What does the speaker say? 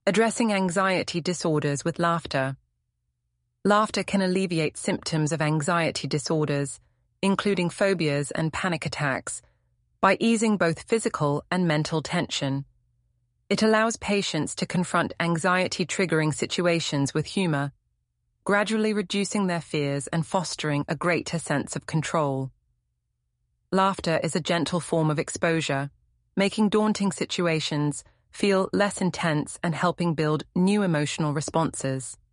Addressing anxiety disorders with laughter. Laughter can alleviate symptoms of anxiety disorders, including phobias and panic attacks, by easing both physical and mental tension. It allows patients to confront anxiety-triggering situations with humor, gradually reducing their fears and fostering a greater sense of control. Laughter is a gentle form of exposure, making daunting situations feel less intense and helping build new emotional responses.